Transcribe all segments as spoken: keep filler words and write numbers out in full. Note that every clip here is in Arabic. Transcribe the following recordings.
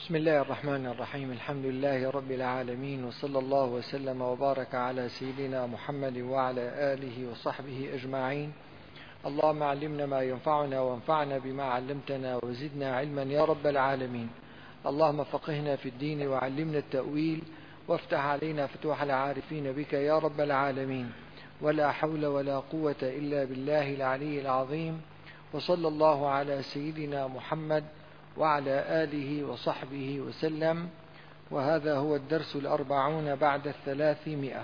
بسم الله الرحمن الرحيم. الحمد لله رب العالمين، وصلى الله وسلم وبارك على سيدنا محمد وعلى آله وصحبه أجمعين. اللهم علمنا ما ينفعنا وانفعنا بما علمتنا وزدنا علما يا رب العالمين. اللهم فقهنا في الدين وعلمنا التأويل وافتح علينا فتوح العارفين بك يا رب العالمين. ولا حول ولا قوة إلا بالله العلي العظيم. وصلى الله على سيدنا محمد وعلى آله وصحبه وسلم. وهذا هو الدرس الأربعون بعد الثلاثمائة.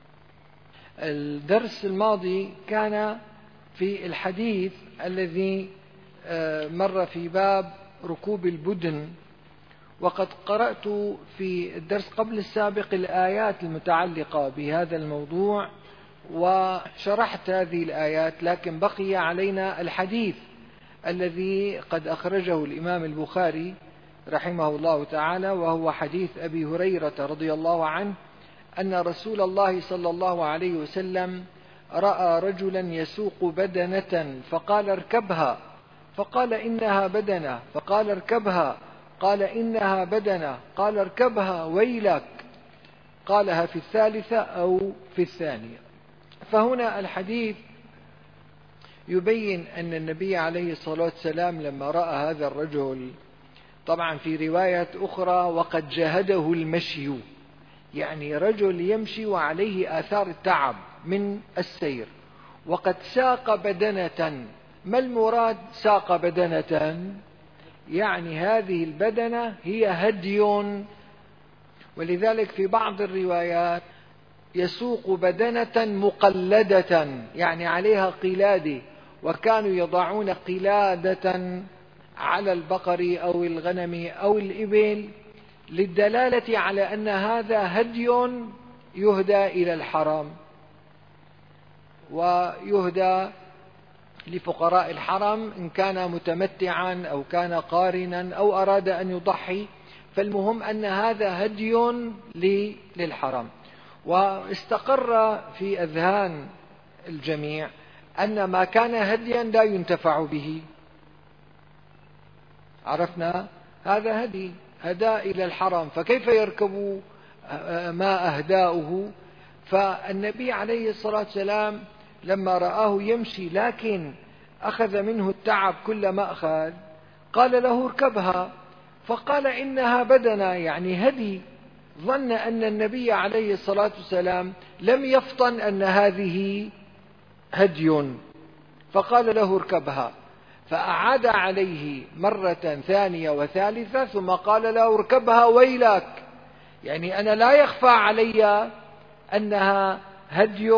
الدرس الماضي كان في الحديث الذي مر في باب ركوب البدن، وقد قرأت في الدرس قبل السابق الآيات المتعلقة بهذا الموضوع وشرحت هذه الآيات، لكن بقي علينا الحديث الذي قد أخرجه الإمام البخاري رحمه الله تعالى، وهو حديث أبي هريرة رضي الله عنه أن رسول الله صلى الله عليه وسلم رأى رجلا يسوق بدنة فقال اركبها، فقال إنها بدنة، فقال اركبها، قال إنها بدنة، قال اركبها ويلك، قالها في الثالثة أو في الثانية. فهنا الحديث يبين أن النبي عليه الصلاة والسلام لما رأى هذا الرجل، طبعا في رواية أخرى وقد جاهده المشي، يعني رجل يمشي وعليه آثار التعب من السير، وقد ساق بدنة. ما المراد ساق بدنة؟ يعني هذه البدنة هي هدي، ولذلك في بعض الروايات يسوق بدنة مقلدة، يعني عليها قلادة، وكانوا يضعون قلادة على البقر أو الغنم أو الإبل للدلالة على أن هذا هدي يهدى إلى الحرم ويهدى لفقراء الحرم إن كان متمتعا أو كان قارنا أو أراد أن يضحي، فالمهم أن هذا هدي للحرم. واستقر في أذهان الجميع أن ما كان هديا لا ينتفع به. عرفنا هذا هدي هدى إلى الحرم، فكيف يركب ما أهداؤه؟ فالنبي عليه الصلاة والسلام لما رآه يمشي لكن أخذ منه التعب كل ما أخذ، قال له اركبها، فقال إنها بدنة، يعني هدي. ظن أن النبي عليه الصلاة والسلام لم يفطن أن هذه هدي، فقال له اركبها، فأعاد عليه مرة ثانية وثالثة، ثم قال له اركبها ويلك، يعني أنا لا يخفى علي أنها هدي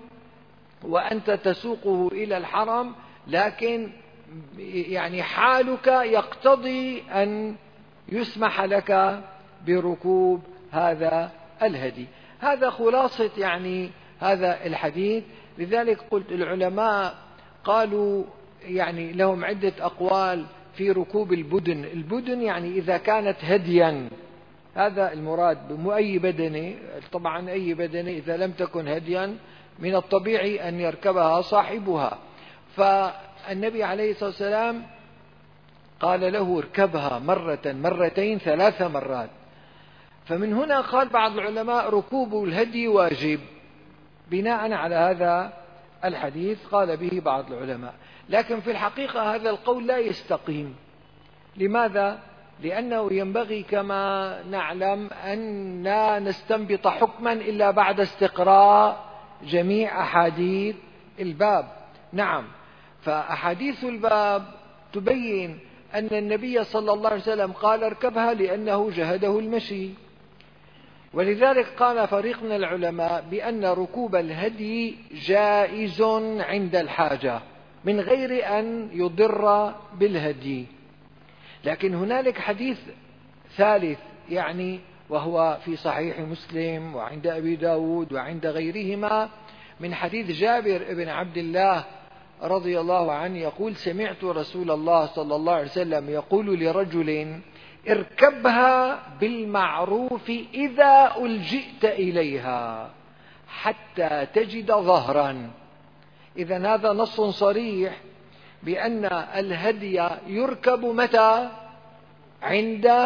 وأنت تسوقه إلى الحرم، لكن يعني حالك يقتضي أن يسمح لك بركوب هذا الهدي. هذا خلاصة يعني هذا الحديث. لذلك قلت العلماء قالوا يعني لهم عدة أقوال في ركوب البدن. البدن يعني إذا كانت هديا، هذا المراد بأي بدنة. طبعا أي بدنة إذا لم تكن هديا من الطبيعي أن يركبها صاحبها. فالنبي عليه الصلاة والسلام قال له اركبها مرة مرتين ثلاث مرات. فمن هنا قال بعض العلماء ركوب الهدي واجب بناء على هذا الحديث، قال به بعض العلماء. لكن في الحقيقة هذا القول لا يستقيم. لماذا؟ لأنه ينبغي كما نعلم أن لا نستنبط حكما إلا بعد استقراء جميع أحاديث الباب. نعم، فأحاديث الباب تبين أن النبي صلى الله عليه وسلم قال اركبها لأنه جهده المشي. ولذلك قال فريق من العلماء بأن ركوب الهدي جائز عند الحاجة من غير أن يضر بالهدي. لكن هنالك حديث ثالث يعني وهو في صحيح مسلم وعند أبي داود وعند غيرهما من حديث جابر بن عبد الله رضي الله عنه يقول سمعت رسول الله صلى الله عليه وسلم يقول لرجل اركبها بالمعروف إذا ألجئت إليها حتى تجد ظهرا. إذن هذا نص صريح بأن الهدي يركب متى؟ عند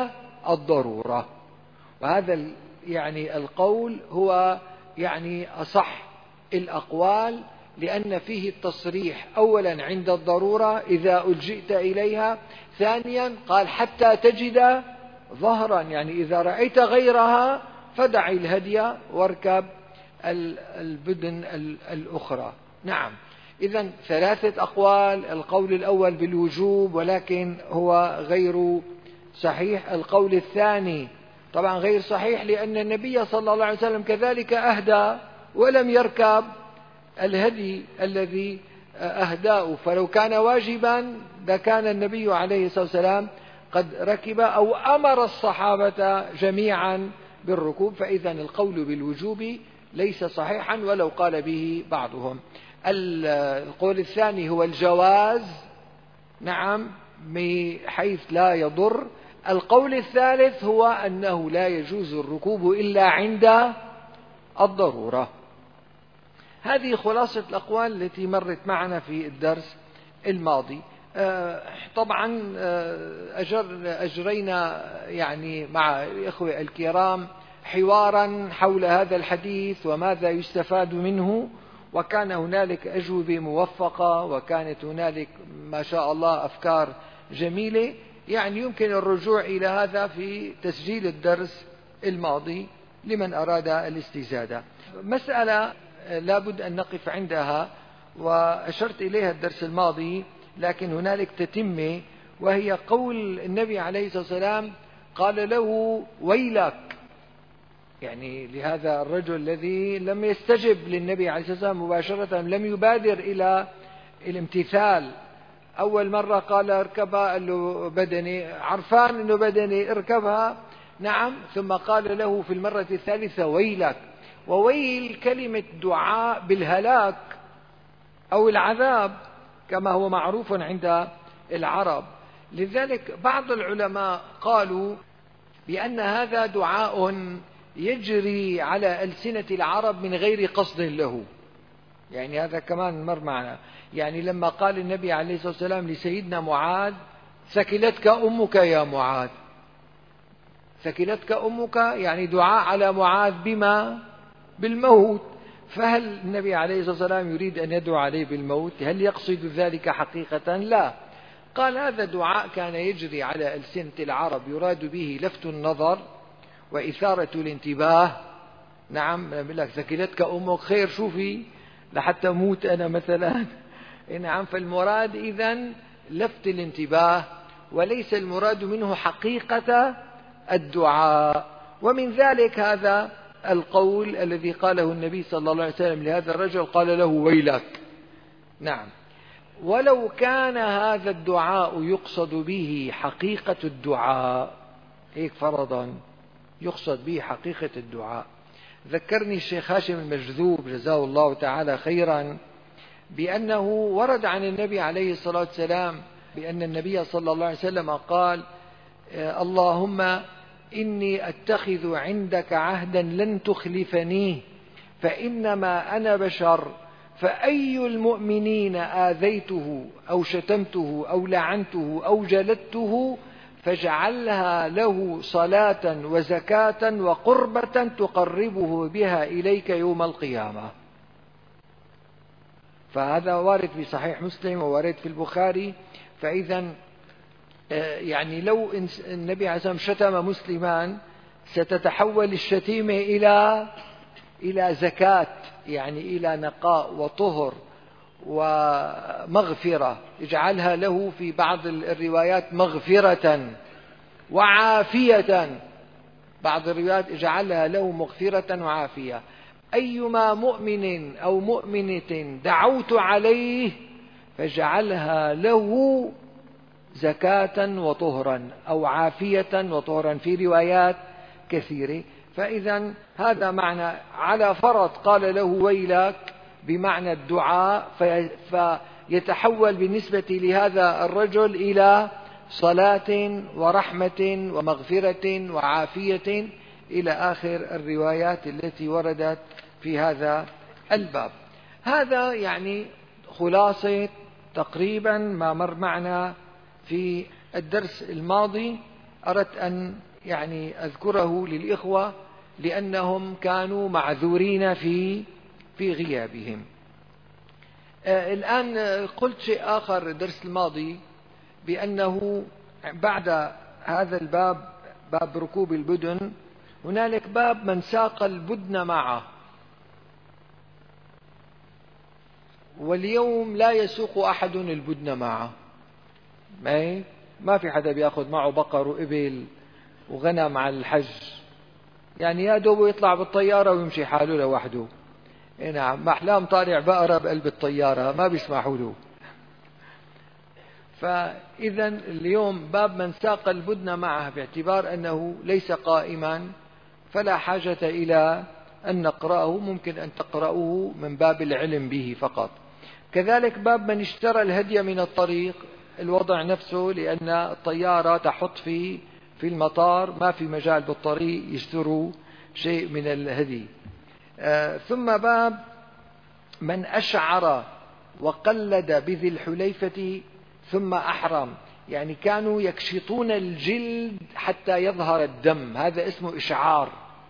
الضرورة. وهذا يعني القول هو يعني أصح الأقوال، لأن فيه التصريح أولا عند الضرورة إذا ألجئت إليها، ثانيا قال حتى تجد ظهرا، يعني إذا رأيت غيرها فدع الهدي واركب البدن الأخرى. نعم، إذن ثلاثة أقوال. القول الأول بالوجوب ولكن هو غير صحيح. القول الثاني طبعا غير صحيح لأن النبي صلى الله عليه وسلم كذلك أهدى ولم يركب الهدي الذي أهداه، فلو كان واجبا لكان النبي عليه الصلاة والسلام قد ركب أو أمر الصحابة جميعا بالركوب. فإذا القول بالوجوب ليس صحيحا ولو قال به بعضهم. القول الثاني هو الجواز، نعم، بحيث لا يضر. القول الثالث هو أنه لا يجوز الركوب إلا عند الضرورة. هذه خلاصة الأقوال التي مرت معنا في الدرس الماضي. طبعا أجر أجرينا يعني مع الإخوة الكرام حوارا حول هذا الحديث وماذا يستفاد منه، وكان هنالك أجوبة موفقة، وكانت هنالك ما شاء الله أفكار جميلة. يعني يمكن الرجوع إلى هذا في تسجيل الدرس الماضي لمن أراد الاستزادة. مسألة لابد أن نقف عندها وأشرت إليها الدرس الماضي، لكن هنالك تتمة، وهي قول النبي عليه الصلاة والسلام قال له ويلك، يعني لهذا الرجل الذي لم يستجب للنبي عليه الصلاة والسلام مباشرة، لم يبادر إلى الامتثال. أول مرة قال اركبها، قال له بدني، عرفان أنه بدني اركبها، نعم. ثم قال له في المرة الثالثة ويلك. وويل كلمة دعاء بالهلاك أو العذاب كما هو معروف عند العرب. لذلك بعض العلماء قالوا بأن هذا دعاء يجري على ألسنة العرب من غير قصد له. يعني هذا كمان مر معنا. يعني لما قال النبي عليه الصلاة والسلام لسيدنا معاذ ثكلتك أمك يا معاذ، ثكلتك أمك يعني دعاء على معاذ بما؟ بالموت. فهل النبي عليه الصلاة والسلام يريد أن يدعو عليه بالموت؟ هل يقصد ذلك حقيقة؟ لا. قال هذا دعاء كان يجري على ألسنة العرب يراد به لفت النظر وإثارة الانتباه. نعم، يقول لك ثكلتك أمك، خير شوفي لحتى موت أنا مثلا. نعم، فالمراد إذن لفت الانتباه، وليس المراد منه حقيقة الدعاء. ومن ذلك هذا القول الذي قاله النبي صلى الله عليه وسلم لهذا الرجل، قال له ويلك. نعم، ولو كان هذا الدعاء يقصد به حقيقة الدعاء، هيك فرضا يقصد به حقيقة الدعاء. ذكرني الشيخ هاشم المجذوب جزاه الله تعالى خيرا بأنه ورد عن النبي عليه الصلاة والسلام بأن النبي صلى الله عليه وسلم قال اللهم إني أتخذ عندك عهدا لن تخلفنيه، فإنما أنا بشر، فأي المؤمنين آذيته أو شتمته أو لعنته أو جلدته فاجعلها له صلاة وزكاة وقربة تقربه بها إليك يوم القيامة. فهذا وارد في صحيح مسلم ووارد في البخاري. فإذا يعني لو النبي عليه الصلاة والسلام شتم مسلمان ستتحول الشتيمة إلى إلى زكاة، يعني إلى نقاء وطهر ومغفرة، اجعلها له في بعض الروايات مغفرة وعافية، بعض الروايات اجعلها له مغفرة وعافية. أيما مؤمن أو مؤمنة دعوت عليه فاجعلها له زكاة وطهرا أو عافية وطهرا في روايات كثيرة. فإذا هذا معنى على فرض قال له ويلك بمعنى الدعاء، فيتحول بالنسبة لهذا الرجل إلى صلاة ورحمة ومغفرة وعافية إلى آخر الروايات التي وردت في هذا الباب. هذا يعني خلاصة تقريبا ما مر معنا في الدرس الماضي. أردت أن يعني أذكره للإخوة لأنهم كانوا معذورين في في غيابهم. آه الآن قلت شيء آخر الدرس الماضي، بأنه بعد هذا الباب، باب ركوب البدن، هنالك باب من ساق البدن معه. واليوم لا يسوق أحد البدن معه، ما ما في حدا بياخذ معه بقر وإبل وغنم على الحج، يعني يا دوب يطلع بالطيارة ويمشي حاله لوحده. نعم، أحلام طالع بقرة بقلب الطيارة ما بيسمحوا له. فإذا اليوم باب من ساق البدن معه، باعتبار أنه ليس قائما فلا حاجة إلى أن نقرأه، ممكن أن تقرأوه من باب العلم به فقط. كذلك باب من اشترى الهدي من الطريق، الوضع نفسه، لأن الطيارة تحط في في المطار، ما في مجال بالطريق يشتروا شيء من الهدي. آه ثم باب من أشعر وقلد بذي الحليفة ثم أحرم، يعني كانوا يكشطون الجلد حتى يظهر الدم، هذا اسمه إشعار،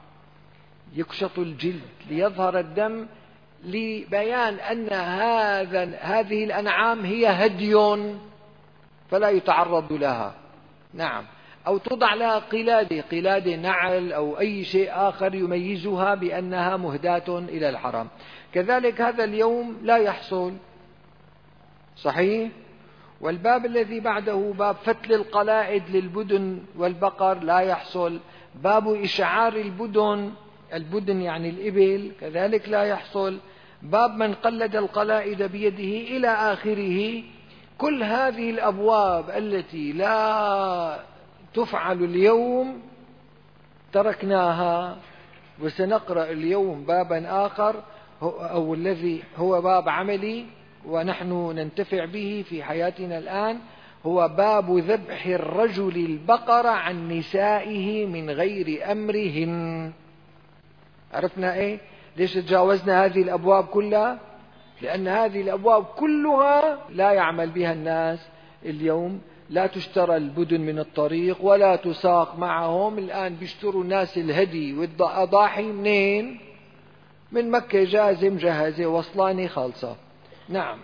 يكشط الجلد ليظهر الدم، لبيان أن هذا هذه الأنعام هي هدي فلا يتعرض لها. نعم، أو توضع لها قلادة، قلادة نعل أو أي شيء آخر يميزها بأنها مهداة إلى الحرم. كذلك هذا اليوم لا يحصل، صحيح. والباب الذي بعده باب فتل القلائد للبدن والبقر، لا يحصل. باب إشعار البدن، البدن يعني الإبل، كذلك لا يحصل. باب من قلد القلائد بيده إلى آخره. كل هذه الأبواب التي لا تفعل اليوم تركناها، وسنقرأ اليوم بابا آخر، أو الذي هو باب عملي ونحن ننتفع به في حياتنا الآن، هو باب ذبح الرجل البقر عن نسائه من غير أمرهن. عرفنا إيه؟ ليش تجاوزنا هذه الأبواب كلها؟ لأن هذه الأبواب كلها لا يعمل بها الناس اليوم. لا تشترى البدن من الطريق ولا تساق معهم. الآن بيشتروا الناس الهدي والأضاحي منين؟ من مكة، جاهزة مجهزة وصلاني خالصة. نعم.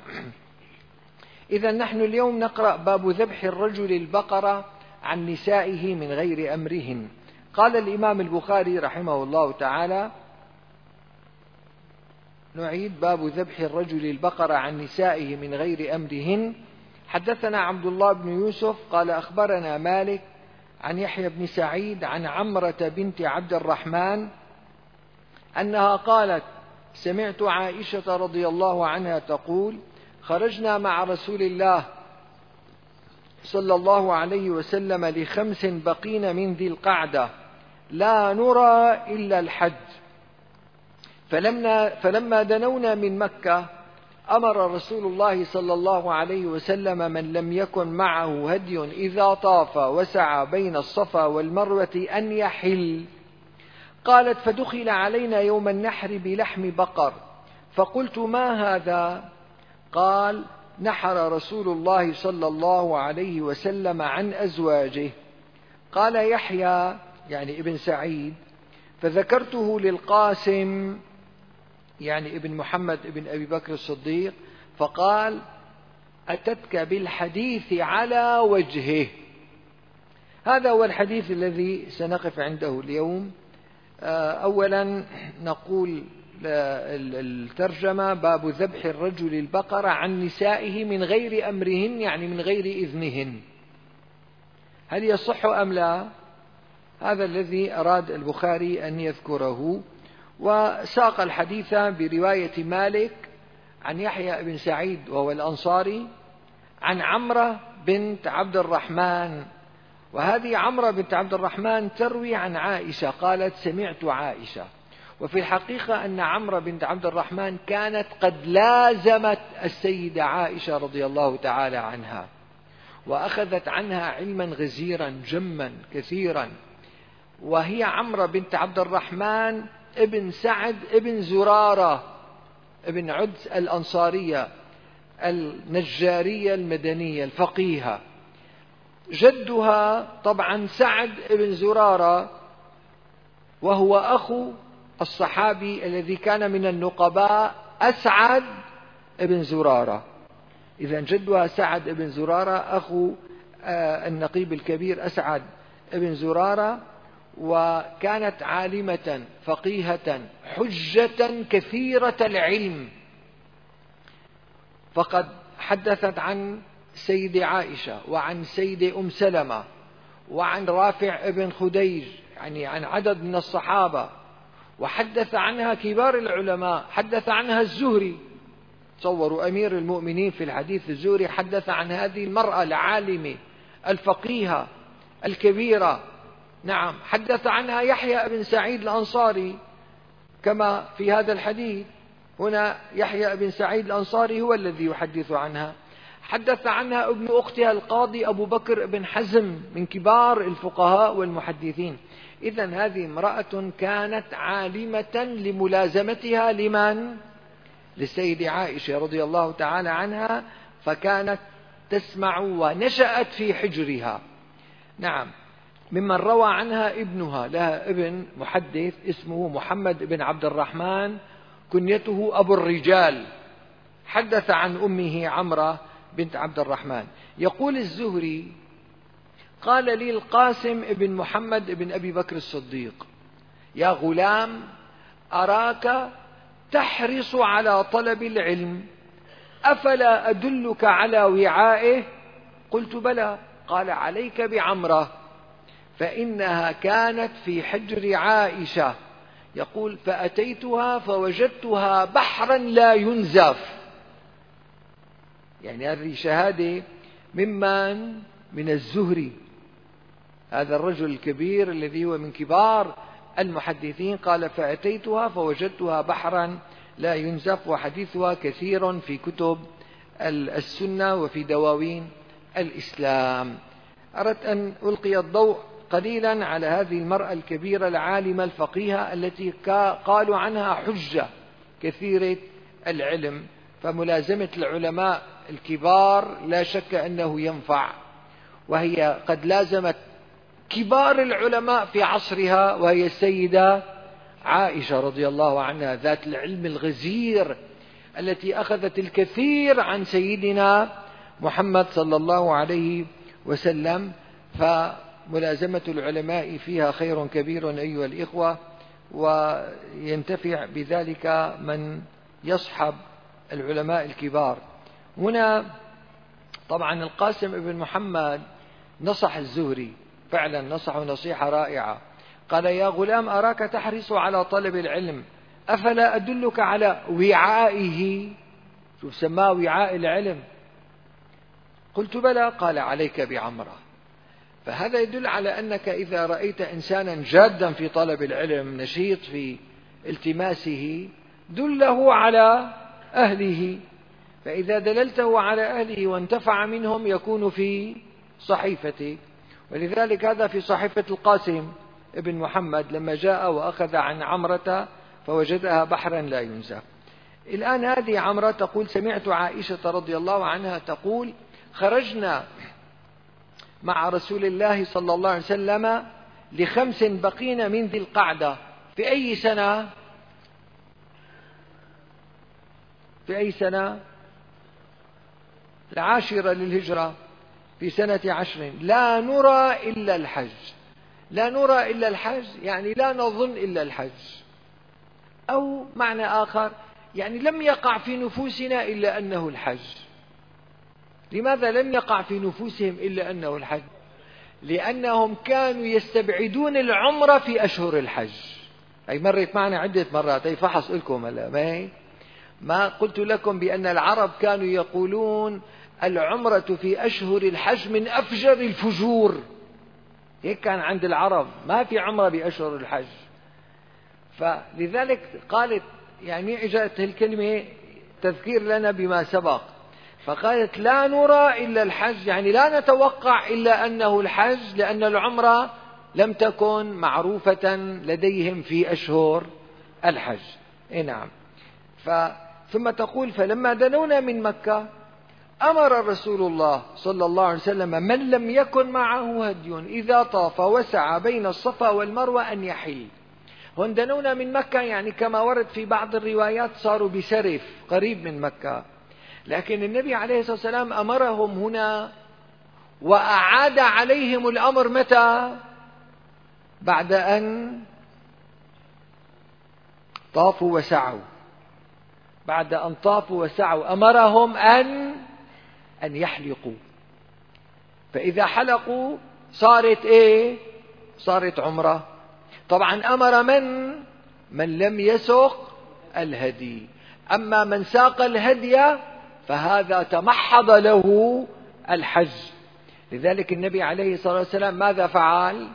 إذا نحن اليوم نقرأ باب ذبح الرجل البقرة عن نسائه من غير أمرهن. قال الإمام البخاري رحمه الله تعالى، نعيد: باب ذبح الرجل البقرة عن نسائه من غير أمرهن. حدثنا عبد الله بن يوسف قال أخبرنا مالك عن يحيى بن سعيد عن عمرة بنت عبد الرحمن أنها قالت: سمعت عائشة رضي الله عنها تقول: خرجنا مع رسول الله صلى الله عليه وسلم لخمس بقين من ذي القعدة لا نرى إلا الحج، فلما, فلما دنونا من مكة أمر رسول الله صلى الله عليه وسلم من لم يكن معه هدي إذا طاف وسعى بين الصفا والمروة أن يحل. قالت: فدخل علينا يوم النحر بلحم بقر، فقلت: ما هذا؟ قال: نحر رسول الله صلى الله عليه وسلم عن أزواجه. قال يحيى يعني ابن سعيد: فذكرته للقاسم يعني ابن محمد ابن أبي بكر الصديق، فقال: أتتك بالحديث على وجهه. هذا هو الحديث الذي سنقف عنده اليوم. أولا نقول الترجمة: باب ذبح الرجل البقرة عن نسائه من غير أمرهن، يعني من غير إذنهن. هل يصح أم لا؟ هذا الذي أراد البخاري أن يذكره. وساق الحديث برواية مالك عن يحيى بن سعيد وهو الأنصاري عن عمرة بنت عبد الرحمن، وهذه عمرة بنت عبد الرحمن تروي عن عائشة قالت: سمعت عائشة. وفي الحقيقة أن عمرة بنت عبد الرحمن كانت قد لازمت السيدة عائشة رضي الله تعالى عنها، وأخذت عنها علما غزيرا جما كثيرا. وهي عمرة بنت عبد الرحمن ابن سعد ابن زرارة ابن عدس الأنصارية النجارية المدنية الفقيهة. جدها طبعا سعد بن زرارة، وهو أخو الصحابي الذي كان من النقباء أسعد بن زرارة. إذن جدها سعد بن زرارة أخو النقيب الكبير أسعد بن زرارة، وكانت عالمة فقيهة حجة كثيرة العلم، فقد حدثت عن سيدة عائشة وعن سيدة أم سلمة وعن رافع بن خديج، يعني عن عدد من الصحابة، وحدث عنها كبار العلماء، حدث عنها الزهري. تصوروا أمير المؤمنين في الحديث الزهري حدث عن هذه المرأة العالمة الفقيهة الكبيرة. نعم، حدث عنها يحيى بن سعيد الأنصاري كما في هذا الحديث. هنا يحيى بن سعيد الأنصاري هو الذي يحدث عنها. حدث عنها ابن أختها القاضي أبو بكر بن حزم من كبار الفقهاء والمحدثين. إذن هذه امرأة كانت عالمة لملازمتها لمن؟ للسيدة عائشة رضي الله تعالى عنها، فكانت تسمع ونشأت في حجرها. نعم، ممن روى عنها ابنها، لها ابن محدث اسمه محمد بن عبد الرحمن كنيته أبو الرجال، حدث عن أمه عمرة بنت عبد الرحمن. يقول الزهري: قال لي القاسم بن محمد بن أبي بكر الصديق: يا غلام، أراك تحرص على طلب العلم، أفلا أدلك على وعائه؟ قلت: بلى. قال: عليك بعمرة، فإنها كانت في حجر عائشة. يقول: فأتيتها فوجدتها بحرا لا ينزف. يعني هذه شهادة ممن؟ من الزهري، هذا الرجل الكبير الذي هو من كبار المحدثين. قال: فأتيتها فوجدتها بحرا لا ينزف، وحديثها كثير في كتب السنة وفي دواوين الإسلام. أردت أن ألقي الضوء قليلا على هذه المرأة الكبيرة العالمة الفقيهة التي قالوا عنها حجة كثيرة العلم. فملازمة العلماء الكبار لا شك أنه ينفع، وهي قد لازمت كبار العلماء في عصرها، وهي السيدة عائشة رضي الله عنها ذات العلم الغزير التي أخذت الكثير عن سيدنا محمد صلى الله عليه وسلم. فملازمة العلماء فيها خير كبير أيها الإخوة، وينتفع بذلك من يصحب العلماء الكبار. هنا طبعا القاسم بن محمد نصح الزهري، فعلا نصحه نصيحة رائعة. قال: يا غلام، أراك تحرص على طلب العلم، أفلا أدلك على وعائه؟ شوف، سماه وعاء العلم. قلت: بلى. قال: عليك بعمرة. فهذا يدل على أنك إذا رأيت إنسانا جادا في طلب العلم نشيط في التماسه دله على أهله، فإذا دللته على أهله وانتفع منهم يكون في صحيفته. ولذلك هذا في صحيفة القاسم ابن محمد لما جاء وأخذ عن عمرة فوجدها بحرا لا ينزف. الآن هذه عمرة تقول: سمعت عائشة رضي الله عنها تقول: خرجنا مع رسول الله صلى الله عليه وسلم لخمس بقين من ذي القعدة. في أي سنة؟ في أي سنة؟ العاشرة للهجرة، في سنة عشر. لا نرى إلا الحج. لا نرى إلا الحج يعني لا نظن إلا الحج، أو معنى آخر يعني لم يقع في نفوسنا إلا أنه الحج. لماذا لم يقع في نفوسهم إلا أنه الحج؟ لأنهم كانوا يستبعدون العمرة في أشهر الحج. أي مرت معنا عدة مرات، أي فحص لكم هلا ما هي؟ ما قلت لكم بأن العرب كانوا يقولون العمرة في أشهر الحج من أفجر الفجور. هيك كان عند العرب، ما في عمرة بأشهر الحج. فلذلك قالت، يعني إجت الكلمة تذكير لنا بما سبق، فقالت: لا نرى إلا الحج، يعني لا نتوقع إلا أنه الحج، لأن العمرة لم تكن معروفة لديهم في أشهر الحج. إيه نعم. ثم تقول: فلما دنونا من مكة أمر رسول الله صلى الله عليه وسلم من لم يكن معه هدي إذا طاف وسعى بين الصفا والمروة أن يحل. هون دنونا من مكة، يعني كما ورد في بعض الروايات صاروا بسرف قريب من مكة، لكن النبي عليه الصلاة والسلام أمرهم هنا وأعاد عليهم الأمر متى؟ بعد أن طافوا وسعوا. بعد أن طافوا وسعوا أمرهم أن أن يحلقوا، فإذا حلقوا صارت إيه؟ صارت عمرة. طبعا أمر من؟ من لم يسق الهدي. أما من ساق الهدي فهذا تمحض له الحج. لذلك النبي عليه الصلاة والسلام ماذا فعل؟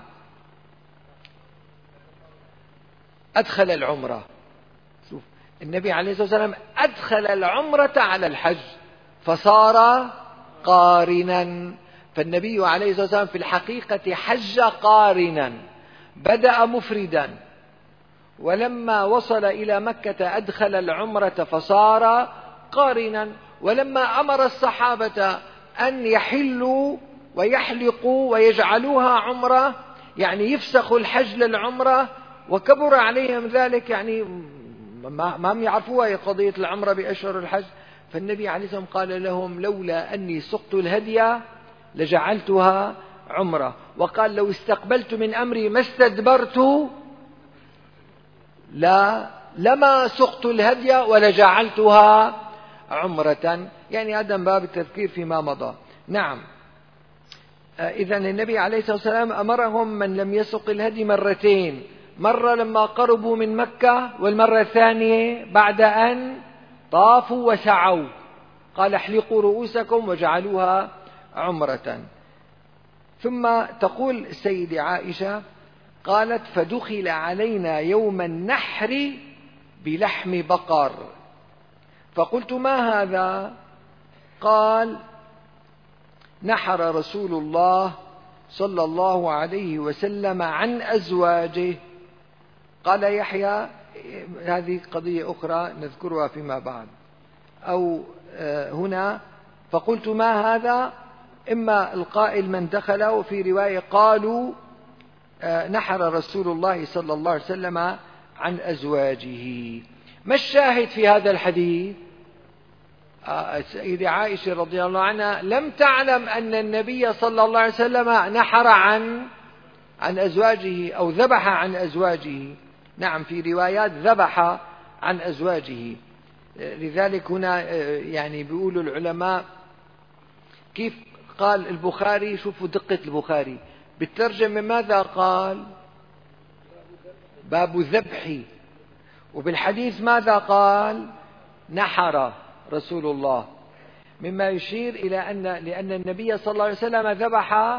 أدخل العمرة. شوف، النبي عليه الصلاة والسلام أدخل العمرة على الحج فصار قارنا. فالنبي عليه الصلاة والسلام في الحقيقة حج قارنا، بدأ مفردا، ولما وصل إلى مكة أدخل العمرة فصار قارنا. ولما أمر الصحابة أن يحلوا ويحلقوا ويجعلوها عمرة، يعني يفسخوا الحج للعمرة، وكبر عليهم ذلك، يعني ما يعرفوها قضية العمرة بأشهر الحج، فالنبي عليه الصلاة والسلام قال لهم لولا أني سقت الهدي لجعلتها عمرة. وقال لو استقبلت من أمري ما استدبرت لا لما سقت الهدي ولجعلتها عمرة. يعني هذا من باب التذكير فيما مضى. نعم، إذن النبي عليه الصلاة والسلام أمرهم من لم يسق الهدي مرتين، مرة لما قربوا من مكة، والمرة الثانية بعد أن طافوا وسعوا، قال احلقوا رؤوسكم وجعلوها عمرة. ثم تقول السيدة عائشة قالت فدخل علينا يوم النحر بلحم بقر، فقلت ما هذا؟ قال نحر رسول الله صلى الله عليه وسلم عن أزواجه. قال يحيى هذه قضية أخرى نذكرها فيما بعد. أو هنا فقلت ما هذا، إما القائل من دخل، وفي رواية قالوا نحر رسول الله صلى الله عليه وسلم عن أزواجه. ما الشاهد في هذا الحديث؟ السيدة عائشة رضي الله عنها لم تعلم أن النبي صلى الله عليه وسلم نحر عن عن أزواجه أو ذبح عن أزواجه. نعم، في روايات ذبح عن أزواجه. لذلك هنا يعني بيقولوا العلماء كيف قال البخاري، شوفوا دقة البخاري بالترجمة ماذا قال؟ باب ذبح. وبالحديث ماذا قال؟ نحر رسول الله، مما يشير إلى أن لأن النبي صلى الله عليه وسلم ذبح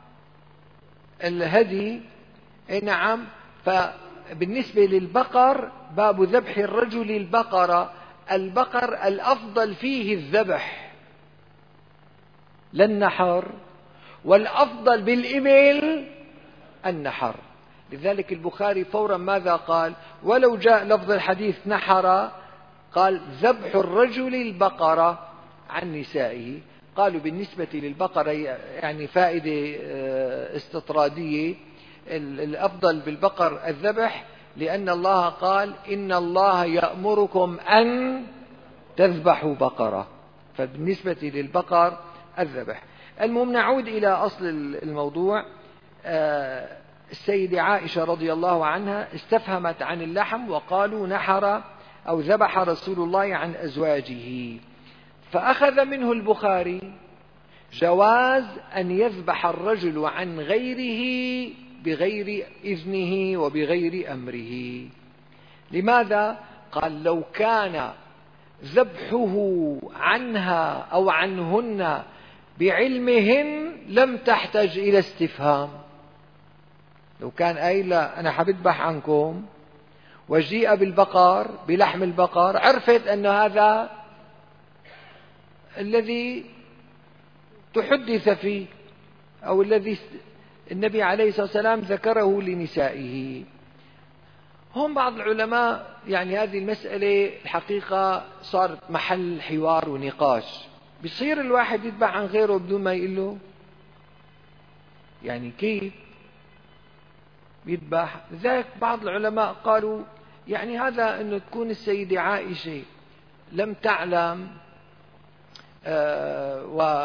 الهدي. نعم، فبالنسبة للبقر باب ذبح الرجل البقرة، البقر الأفضل فيه الذبح لا النحر، والأفضل بالإبل النحر. لذلك البخاري فورا ماذا قال؟ ولو جاء لفظ الحديث نحر قال ذبح الرجل البقرة عن نسائه. قالوا بالنسبة للبقرة يعني فائدة استطرادية، الأفضل بالبقر الذبح، لأن الله قال إن الله يأمركم أن تذبحوا بقرة، فبالنسبة للبقر الذبح. المهم نعود إلى أصل الموضوع. السيدة عائشة رضي الله عنها استفهمت عن اللحم، وقالوا نحر أو ذبح رسول الله عن أزواجه، فأخذ منه البخاري جواز أن يذبح الرجل عن غيره بغير إذنه وبغير أمره. لماذا؟ قال لو كان ذبحه عنها أو عنهن بعلمهن لم تحتج إلى استفهام. لو كان قايل لا أنا حبذبح عنكم وجيء بالبقر بلحم البقر، عرفت أن هذا الذي تحدث فيه أو الذي النبي عليه الصلاة والسلام ذكره لنسائه. هم بعض العلماء يعني هذه المسألة الحقيقة صارت محل حوار ونقاش، بيصير الواحد يذبح عن غيره بدون ما يقول له؟ يعني كيف بيذبح؟ لذلك بعض العلماء قالوا يعني هذا أنه تكون السيدة عائشة لم تعلم آه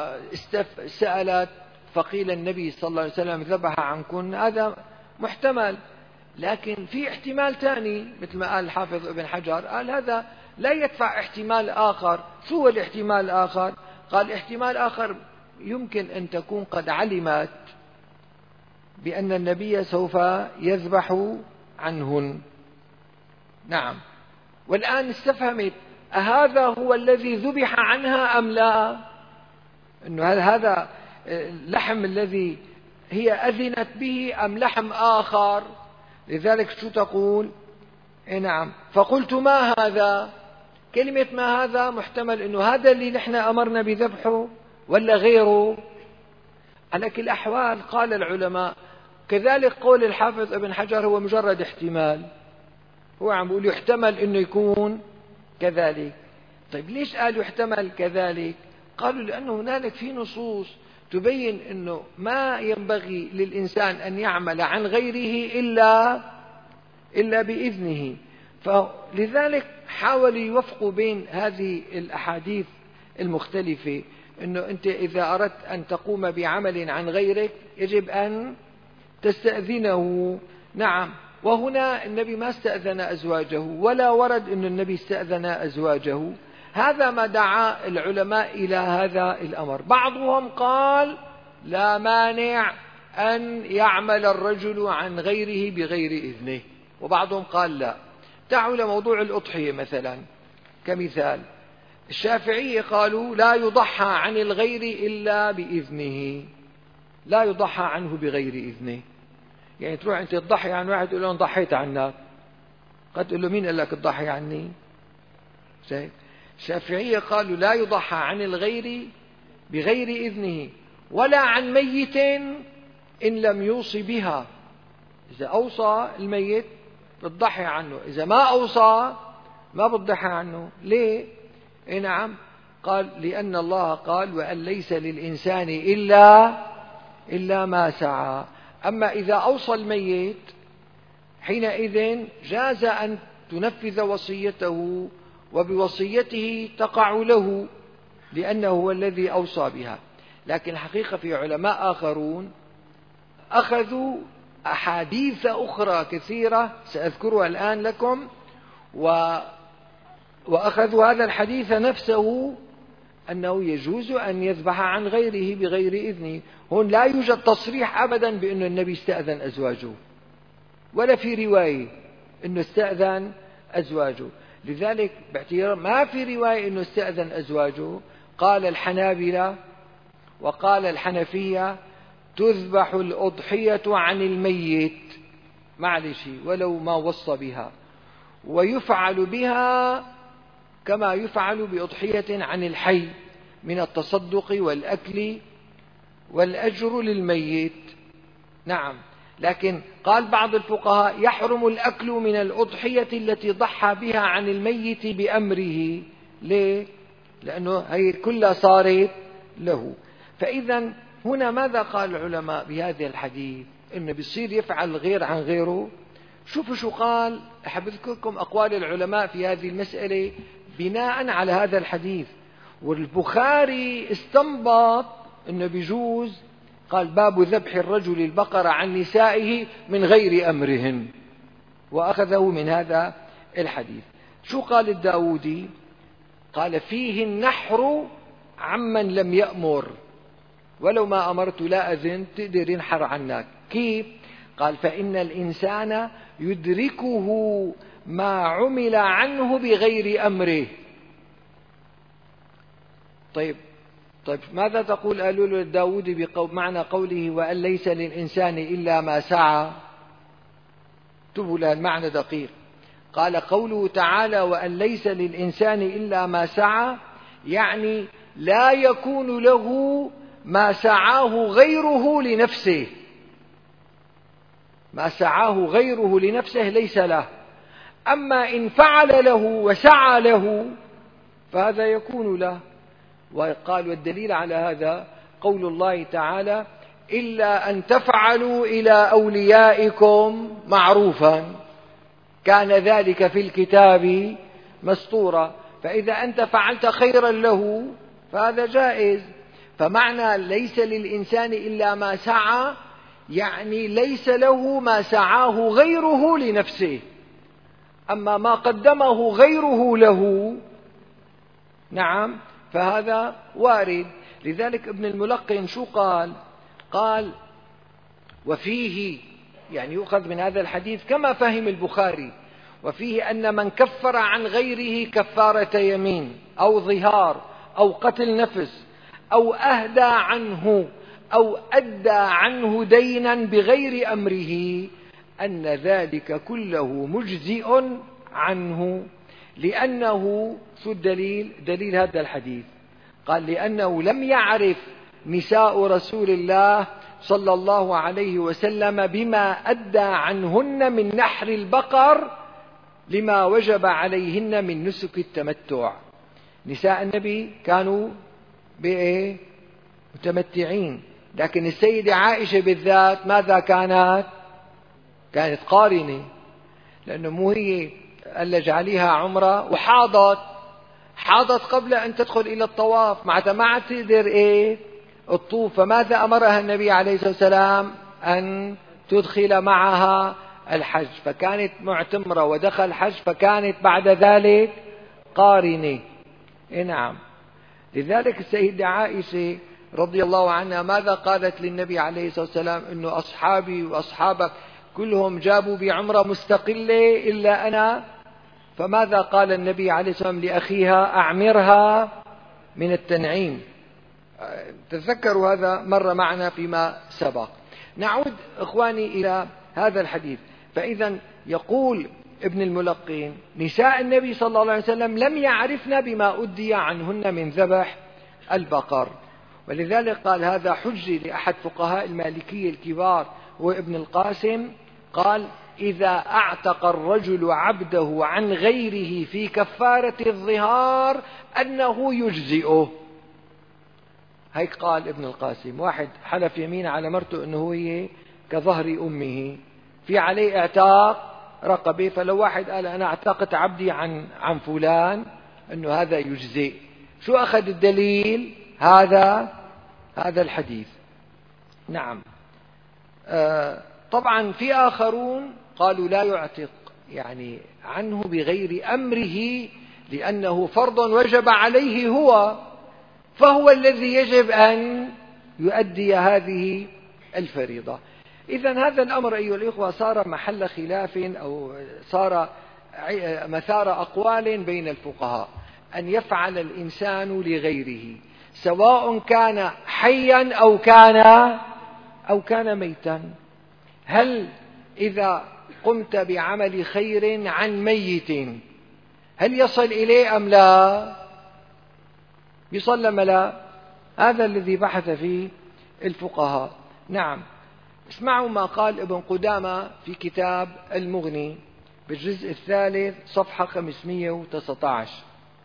وسألت فقيل النبي صلى الله عليه وسلم ذبح عنكن، هذا محتمل. لكن في احتمال ثاني مثل ما قال الحافظ ابن حجر، قال هذا لا يدفع احتمال آخر. شو هو الاحتمال الآخر؟ قال احتمال آخر يمكن أن تكون قد علمت بأن النبي سوف يذبح عنهن. نعم. والآن استفهمت أهذا هو الذي ذبح عنها أم لا؟ إنه هذا اللحم الذي هي أذنت به أم لحم آخر؟ لذلك شو تقول؟ إيه نعم. فقلت ما هذا؟ كلمة ما هذا محتمل إنه هذا اللي نحن أمرنا بذبحه ولا غيره. على كل الأحوال قال العلماء كذلك قول الحافظ ابن حجر هو مجرد احتمال، هو عم بيقول يحتمل إنه يكون كذلك. طيب ليش قال يحتمل كذلك؟ قالوا لأنه هنالك في نصوص تبين أنه ما ينبغي للإنسان أن يعمل عن غيره إلا إلا بإذنه، فلذلك حاولوا يوفقوا بين هذه الأحاديث المختلفة، أنه أنت إذا أردت أن تقوم بعمل عن غيرك يجب أن تستأذنه. نعم. وهنا النبي ما استأذن أزواجه ولا ورد أن النبي استأذن أزواجه. هذا ما دعا العلماء إلى هذا الأمر. بعضهم قال لا مانع أن يعمل الرجل عن غيره بغير إذنه، وبعضهم قال لا. تعالوا لموضوع الأضحية مثلا كمثال، الشافعية قالوا لا يضحى عن الغير إلا بإذنه، لا يضحى عنه بغير إذنه. يعني تروح أنت تضحي عن واحد تقول له أنا ضحيت عنك، قد تقول له مين قال لك تضحي عني؟ شايف؟ الشافعية قالوا لا يضحى عن الغير بغير إذنه ولا عن ميت إن لم يوصي بها. إذا أوصى الميت بتضحي عنه، إذا ما أوصى ما بتضحي عنه. ليه؟ إيه نعم. قال لأن الله قال وأن ليس للإنسان إلا إلا ما سعى. أما إذا أوصى الميت حينئذ جاز أن تنفذ وصيته، وبوصيته تقع له لأنه هو الذي أوصى بها. لكن الحقيقة في علماء آخرون أخذوا أحاديث أخرى كثيرة سأذكرها الآن لكم، و... وأخذوا هذا الحديث نفسه أنه يجوز أن يذبح عن غيره بغير إذنه. هون لا يوجد تصريح أبدا بأن النبي استأذن أزواجه، ولا في رواية أنه استأذن أزواجه. لذلك باعتبار ما في رواية أنه استأذن أزواجه، قال الحنابلة وقال الحنفية تذبح الأضحية عن الميت معلش ولو ما وصى بها، ويفعل بها كما يفعل بأضحية عن الحي من التصدق والأكل والأجر للميت. نعم. لكن قال بعض الفقهاء يحرم الأكل من الأضحية التي ضحى بها عن الميت بأمره. ليه؟ لأنه هي كلها صارت له. فإذا هنا ماذا قال العلماء بهذا الحديث؟ إنه بيصير يفعل غير عن غيره. شوفوا شو قال. أحب أذكركم أقوال العلماء في هذه المسألة بناء على هذا الحديث. والبخاري استنبط إنه بيجوز، قال باب ذبح الرجل البقرة عن نسائه من غير أمرهن، وأخذه من هذا الحديث. شو قال الداودي؟ قال فيه النحر عمن لم يأمر، ولو ما أمرت لا أذن تقدر ينحر عنك. كيف؟ قال فإن الإنسان يدركه ما عمل عنه بغير أمره. طيب طيب ماذا تقول قالوا له داود بمعنى قوله وأن ليس للإنسان إلا ما سعى؟ انتبهوا لها المعنى دقيق. قال قوله تعالى وأن ليس للإنسان إلا ما سعى، يعني لا يكون له ما سعاه غيره لنفسه. ما سعاه غيره لنفسه ليس له، أما إن فعل له وسعى له فهذا يكون له. وقال والدليل على هذا قول الله تعالى إلا أن تفعلوا إلى أوليائكم معروفا كان ذلك في الكتاب مسطورا. فإذا أنت فعلت خيرا له فهذا جائز. فمعنى ليس للإنسان إلا ما سعى يعني ليس له ما سعاه غيره لنفسه، أما ما قدمه غيره له نعم فهذا وارد. لذلك ابن الملقن شو قال؟ قال وفيه يعني يؤخذ من هذا الحديث كما فهم البخاري، وفيه أن من كفر عن غيره كفارة يمين أو ظهار أو قتل نفس أو أهدى عنه أو أدى عنه دينا بغير أمره أن ذلك كله مجزئ عنه. لأنه شو الدليل؟ دليل هذا الحديث قال لأنه لم يعرف نساء رسول الله صلى الله عليه وسلم بما أدى عنهن من نحر البقر لما وجب عليهن من نسك التمتع. نساء النبي كانوا بإيه؟ متمتعين، لكن السيدة عائشة بالذات ماذا كانت؟ كانت قارنة، لأنه مو هي قال لها اجعليها عمرة وحاضت حاضت قبل أن تدخل إلى الطواف، معناتها ما عاد تقدر إيه الطوف. فماذا أمرها النبي عليه الصلاة والسلام؟ أن تدخل معها الحج، فكانت معتمرة ودخل الحج فكانت بعد ذلك قارنة. إيه نعم. لذلك السيدة عائشة رضي الله عنها ماذا قالت للنبي عليه الصلاة والسلام؟ إنه أصحابي وأصحابك كلهم جابوا بعمرة مستقلة إلا أنا. فماذا قال النبي عليه الصلاة والسلام لأخيها؟ أعمرها من التنعيم. تذكروا هذا مر معنا فيما سبق. نعود إخواني إلى هذا الحديث. فإذا يقول ابن الملقين نساء النبي صلى الله عليه وسلم لم يعرفن بما أدي عنهن من ذبح البقر، ولذلك قال هذا حجة لأحد فقهاء المالكية الكبار هو ابن القاسم، قال إذا أعتق الرجل عبده عن غيره في كفارة الظهار أنه يجزئه. هيك قال ابن القاسم. واحد حلف يمين على مرته أنه هي كظهر أمه في عليه اعتاق رقبة، فلو واحد قال أنا اعتقت عبدي عن عن فلان أنه هذا يجزئ. شو أخذ الدليل؟ هذا هذا الحديث. نعم. آه طبعا في آخرون قالوا لا يعتق يعني عنه بغير أمره لأنه فرض وجب عليه هو، فهو الذي يجب أن يؤدي هذه الفريضة. إذن هذا الأمر أيها الإخوة صار محل خلاف أو صار مثار أقوال بين الفقهاء أن يفعل الإنسان لغيره سواء كان حيا أو كان أو كان ميتا. هل إذا قمت بعمل خير عن ميت هل يصل إليه أم لا؟ يصل أم لا؟ هذا الذي بحث فيه الفقهاء. نعم. اسمعوا ما قال ابن قدامة في كتاب المغني بالجزء الثالث صفحة خمسمئة وتسعة عشر.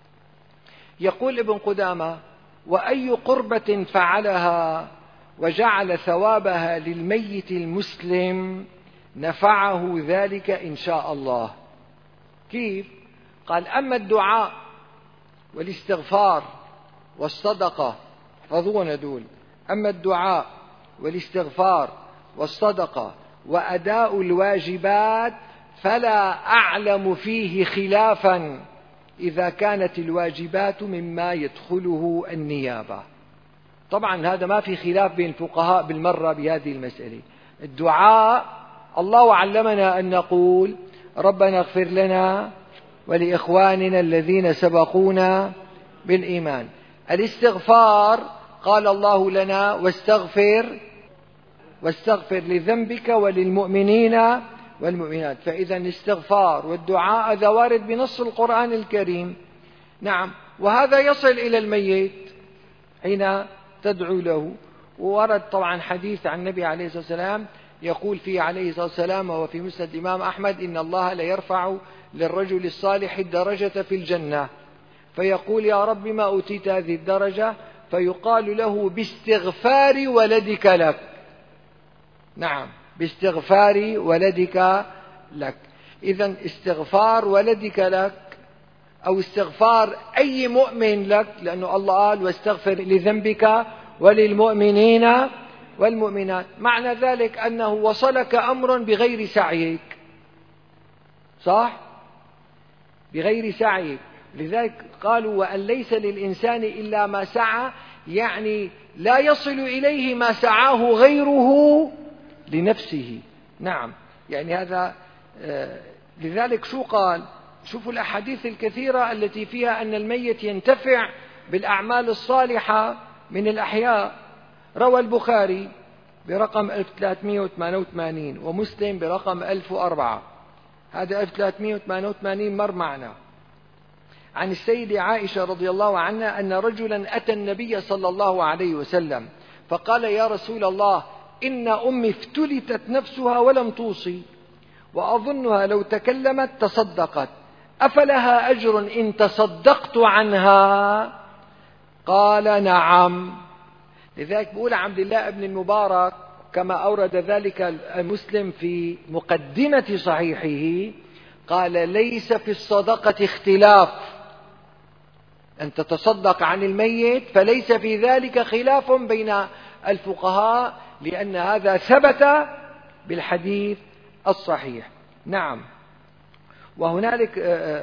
يقول ابن قدامة وأي قربة فعلها وجعل ثوابها للميت المسلم نفعه ذلك إن شاء الله. كيف؟ قال أما الدعاء والاستغفار والصدقة، احفظونا دول، أما الدعاء والاستغفار والصدقة وأداء الواجبات فلا أعلم فيه خلافا إذا كانت الواجبات مما يدخله النيابة. طبعا هذا ما في خلاف بين الفقهاء بالمرة بهذه المسألة. الدعاء الله علمنا أن نقول ربنا اغفر لنا ولإخواننا الذين سبقونا بالإيمان. الاستغفار قال الله لنا واستغفر واستغفر لذنبك وللمؤمنين والمؤمنات. فإذا الاستغفار والدعاء هذا وارد بنص القرآن الكريم. نعم. وهذا يصل إلى الميت حين تدعو له. وورد طبعا حديث عن النبي عليه الصلاة والسلام يقول فيه عليه الصلاة والسلام وهو في مسند الإمام أحمد إن الله لا يرفع للرجل الصالح الدرجة في الجنة فيقول يا رب ما أوتيت هذه الدرجة، فيقال له باستغفار ولدك لك. نعم، باستغفار ولدك لك. إذن استغفار ولدك لك أو استغفار أي مؤمن لك، لأنه الله قال واستغفر لذنبك وللمؤمنين والمؤمنات. معنى ذلك أنه وصلك أمر بغير سعيك، صح؟ بغير سعيك. لذلك قالوا وأن ليس للإنسان إلا ما سعى، يعني لا يصل إليه ما سعاه غيره لنفسه. نعم، يعني هذا آه لذلك شو قال؟ شوفوا الأحاديث الكثيرة التي فيها أن الميت ينتفع بالأعمال الصالحة من الأحياء. روى البخاري برقم ألف وثلاثمئة وثمانية وثمانين ومسلم برقم ألف وأربعة، هذا ألف وثلاثمئة وثمانية وثمانين مر معنا، عن السيدة عائشة رضي الله عنها أن رجلا أتى النبي صلى الله عليه وسلم فقال يا رسول الله إن أمي افتلتت نفسها ولم توصي، وأظنها لو تكلمت تصدقت، أفلها أجر إن تصدقت عنها؟ قال نعم. لذلك بقول عبد الله بن المبارك كما أورد ذلك مسلم في مقدمة صحيحه، قال ليس في الصدقة اختلاف، أن تتصدق عن الميت فليس في ذلك خلاف بين الفقهاء، لأن هذا ثبت بالحديث الصحيح. نعم. وهنالك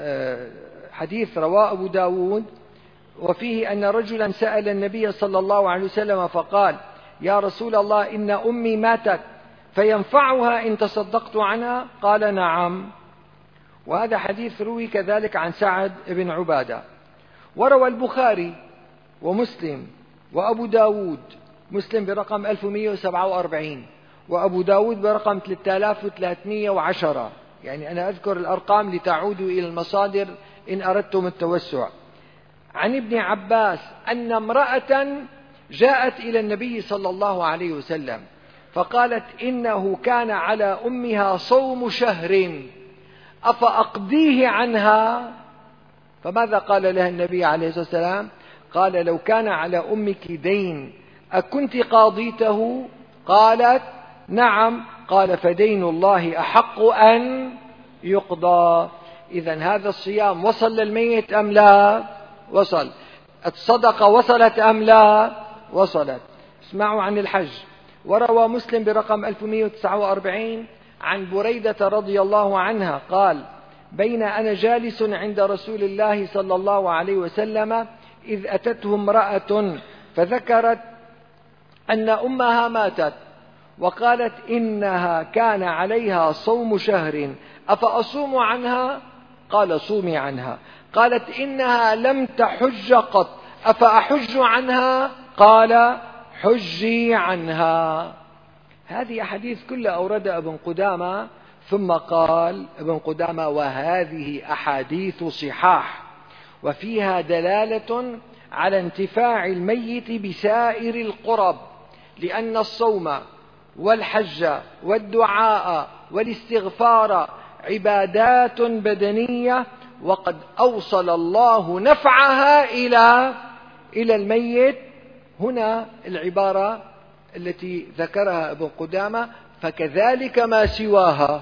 حديث رواه أبو داود وفيه أن رجلا سأل النبي صلى الله عليه وسلم فقال يا رسول الله إن أمي ماتت فينفعها إن تصدقت عنها؟ قال نعم. وهذا حديث روي كذلك عن سعد بن عبادة. وروى البخاري ومسلم وأبو داود، مسلم برقم ألف ومئة وسبعة وأربعين وأبو داود برقم ثلاثة آلاف وثلاثمئة وعشرة، يعني أنا أذكر الأرقام لتعودوا إلى المصادر إن أردتم التوسع. عن ابن عباس أن امرأة جاءت إلى النبي صلى الله عليه وسلم فقالت إنه كان على أمها صوم شهر أفأقضيه عنها؟ فماذا قال لها النبي عليه الصلاة والسلام؟ قال لو كان على أمك دين أكنت قاضيته؟ قالت نعم. قال فدين الله أحق أن يقضى. إذن هذا الصيام وصل للميت أم لا؟ وصل. الصدقة وصلت أم لا؟ وصلت. اسمعوا عن الحج. وروى مسلم برقم ألف ومئة وتسعة وأربعين عن بريدة رضي الله عنها قال بين أنا جالس عند رسول الله صلى الله عليه وسلم إذ أتته امرأة فذكرت أن أمها ماتت وقالت إنها كان عليها صوم شهر أفأصوم عنها؟ قال صومي عنها. قالت إنها لم تحج قط أفأحج عنها؟ قال حجي عنها. هذه أحاديث كلها أوردها ابن قدامة، ثم قال ابن قدامة وهذه أحاديث صحاح وفيها دلالة على انتفاع الميت بسائر القرب، لأن الصوم والحج والدعاء والاستغفار عبادات بدنية، وقد أوصل الله نفعها إلى إلى الميت. هنا العبارة التي ذكرها ابن قدامة فكذلك ما سواها.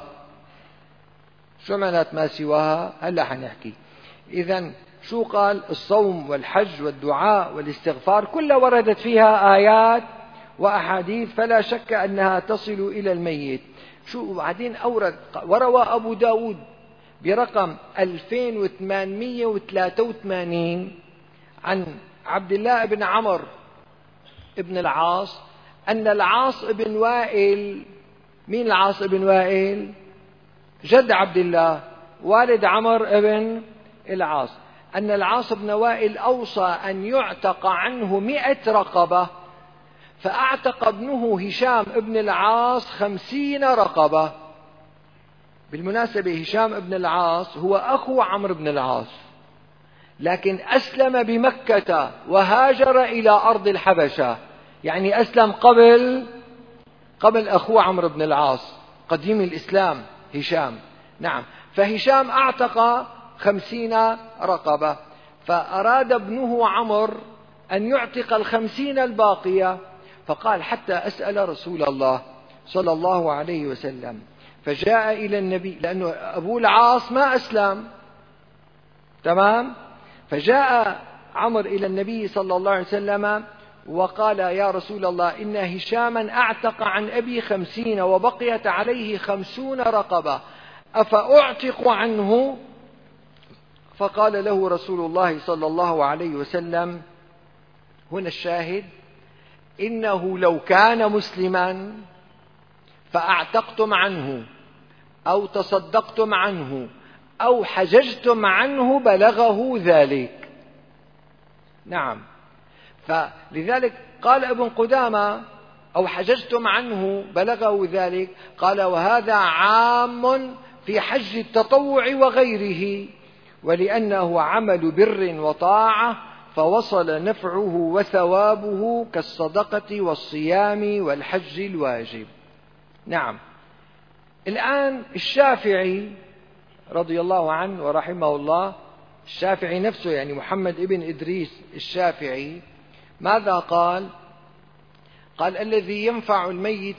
شو معنات ما سواها؟ هلا حنحكي. إذن شو قال؟ الصوم والحج والدعاء والاستغفار كلها وردت فيها آيات وأحاديث، فلا شك أنها تصل إلى الميت. شو بعدين أورد؟ وروى أبو داود برقم ألفين وثمانمئة وثلاثة وثمانين عن عبد الله بن عمرو ابن العاص أن العاص بن وائل، مين العاص بن وائل؟ جد عبد الله والد عمرو ابن العاص، أن العاص بن وائل أوصى أن يعتق عنه مئة رقبة، فأعتق ابنه هشام ابن العاص خمسين رقبة. بالمناسبة هشام ابن العاص هو أخو عمرو بن العاص، لكن أسلم بمكة وهاجر إلى أرض الحبشة، يعني أسلم قبل قبل أخوه عمرو بن العاص، قديم الإسلام هشام. نعم. فهشام أعتق خمسين رقبة، فأراد ابنه عمرو أن يعتق الخمسين الباقية، فقال حتى أسأل رسول الله صلى الله عليه وسلم. فجاء إلى النبي، لأنه أبو العاص ما أسلم، تمام؟ فجاء عمرو إلى النبي صلى الله عليه وسلم وقال يا رسول الله إن هشاما أعتق عن أبي خمسين وبقيت عليه خمسون رقبة أفأعتق عنه؟ فقال له رسول الله صلى الله عليه وسلم، هنا الشاهد، إنه لو كان مسلما فأعتقتم عنه أو تصدقتم عنه أو حججتم عنه بلغه ذلك. نعم، فلذلك قال ابن قدامة أو حججتم عنه بلغه ذلك، قال وهذا عام في حج التطوع وغيره، ولأنه عمل بر وطاعة فوصل نفعه وثوابه كالصدقة والصيام والحج الواجب. نعم. الآن الشافعي رضي الله عنه ورحمه الله، الشافعي نفسه يعني محمد ابن إدريس الشافعي، ماذا قال؟ قال الذي ينفع الميت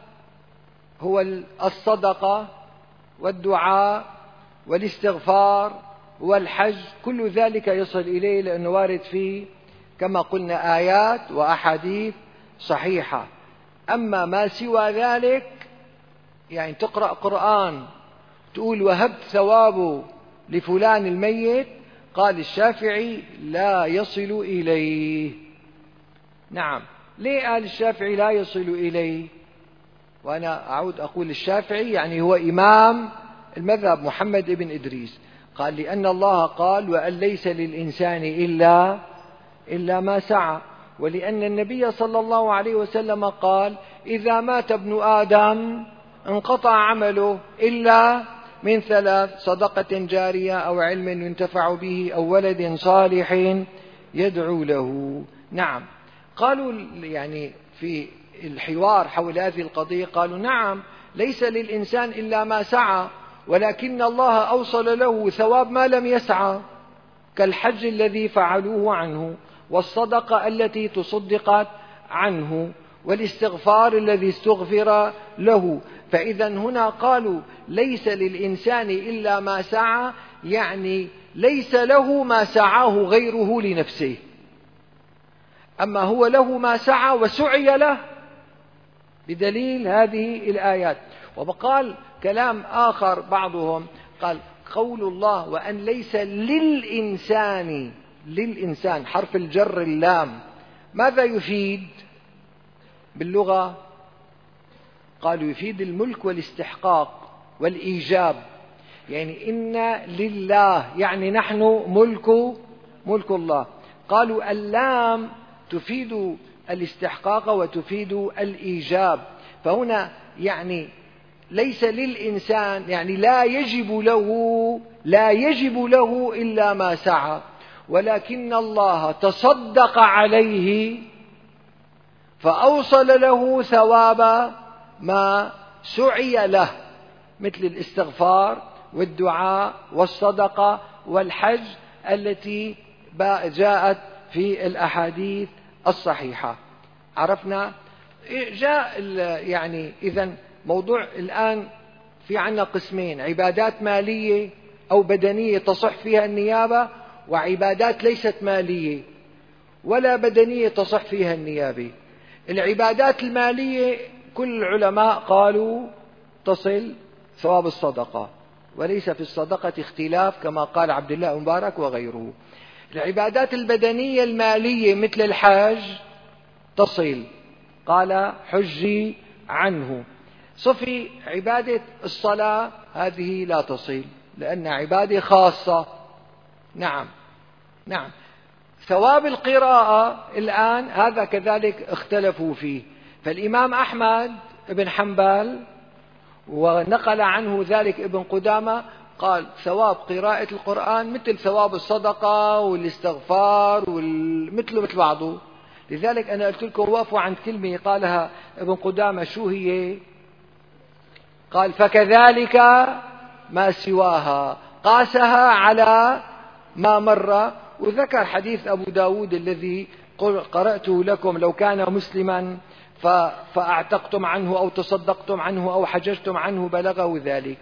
هو الصدقة والدعاء والاستغفار والحج، كل ذلك يصل إليه لأنه وارد فيه كما قلنا آيات وأحاديث صحيحة. أما ما سوى ذلك، يعني تقرأ قرآن تقول وهبت ثوابه لفلان الميت، قال الشافعي لا يصل إليه. نعم، ليه قال الشافعي لا يصل إليه؟ وأنا أعود أقول الشافعي يعني هو إمام المذهب محمد ابن إدريس، قال لأن الله قال وأن ليس للإنسان إلا إلا ما سعى، ولأن النبي صلى الله عليه وسلم قال إذا مات ابن آدم انقطع عمله إلا من ثلاث: صدقة جارية أو علم ينتفع به أو ولد صالح يدعو له. نعم، قالوا يعني في الحوار حول هذه القضية قالوا نعم ليس للإنسان إلا ما سعى، ولكن الله أوصل له ثواب ما لم يسعى، كالحج الذي فعلوه عنه، والصدقة التي تصدقت عنه، والاستغفار الذي استغفر له. فإذا هنا قالوا ليس للإنسان إلا ما سعى، يعني ليس له ما سعاه غيره لنفسه، أما هو له ما سعى وسعي له بدليل هذه الآيات. وقال كلام آخر بعضهم قال قول الله وأن ليس للإنسان، للإنسان حرف الجر اللام ماذا يفيد باللغة؟ قالوا يفيد الملك والاستحقاق والإيجاب، يعني إن لله يعني نحن ملك ملك الله. قالوا اللام تفيد الاستحقاق وتفيد الإيجاب، فهنا يعني ليس للإنسان يعني لا يجب له لا يجب له إلا ما سعى، ولكن الله تصدق عليه فأوصل له ثواب ما سعي له، مثل الاستغفار والدعاء والصدقة والحج التي جاءت في الأحاديث الصحيحة. عرفنا جاء يعني إذن موضوع الآن في عنا قسمين: عبادات مالية أو بدنية تصح فيها النيابة، وعبادات ليست مالية ولا بدنية تصح فيها النيابة. العبادات المالية كل العلماء قالوا تصل ثواب الصدقة، وليس في الصدقة اختلاف كما قال عبد الله مبارك وغيره. العبادات البدنية المالية مثل الحج تصل، قال حجي عنه. صفي عبادة الصلاة هذه لا تصل لأنها عبادة خاصة. نعم نعم. ثواب القراءة الآن هذا كذلك اختلفوا فيه، فالإمام أحمد بن حنبل ونقل عنه ذلك ابن قدامة قال ثواب قراءة القرآن مثل ثواب الصدقة والاستغفار مثل مثل بعضه. لذلك أنا قلت لكم وقفوا عند كلمة قالها ابن قدامة، شو هي؟ قال فكذلك ما سواها، قاسها على ما مر وذكر حديث أبو داود الذي قرأته لكم: لو كان مسلما فأعتقتم عنه أو تصدقتم عنه أو حججتم عنه بلغه ذلك.